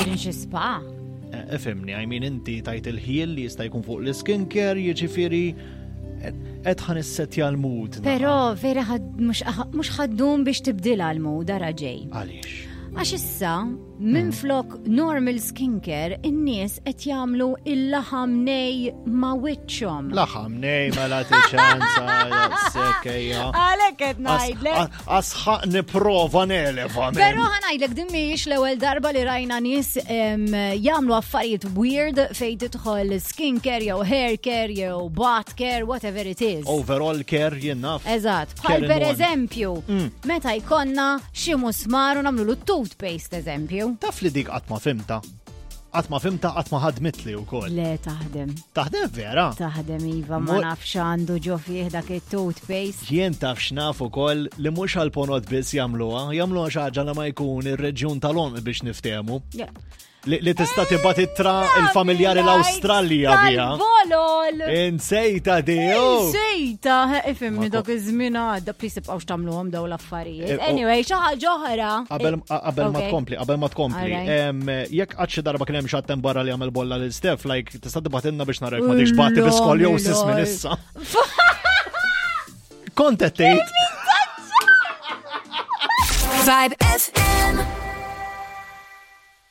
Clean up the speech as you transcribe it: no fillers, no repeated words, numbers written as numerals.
Din xi spa. Efemni, inti tajt il-ħiel li jista' jkun fuq l-skincare, jiġifieri qed ħanissettja l-mood. Però vera mhux ħaddum biex tibdilha l-mood ara ġej. Għaliex? Għax issa, minn flok normal skincare, in-nies qed jagħmlu il-laħam nej ma' wiċċhom. Laħam nej ma lati ċanza, sekkejja. Għalhekk qed ngħidlek. Asħaq nipprova neleva. Però ħanajdlek din mhijiex l-ewwel darba li rajna nies jagħmlu affarijiet weird fejn tidħol skincare jew hair care jew bath care, whatever it is. Overall care jien naf. Eżatt. Bħal pereżempju, meta jkollna xi musmar u nagħmlu toothpaste eżempju. Taf li dik qatt ma fimta qatt ma ħadmitli wkoll. Le taħdem. Taħdem vera? Taħdem iva ma nafx għandu ġo fih dak it-toothpaste. Jien taf x'naf ukoll li mhux għall-ponot biss jagħmluha xi ħaġa li ma jkun ir-reġjun tal-Om biex niftehmu. Li tista' tibgħat ittra il-familjari l-Awstralja biha. Bolol! Insejta di. Insejta, ifhimni dak iż-żmien għadda please tibqgħux tagħmluhom daw l-affarijiet. Anyway, xi ħaġa oħra. Qabel ma tkompli. Jekk qatt xi darba kien hemm xi attem barra li jagħmel bolla lil Stef, like tista' tibgħatilna biex narek ma dikx bati b'iskoljosis minn issa. Kont qed tgħid. Vibe FM.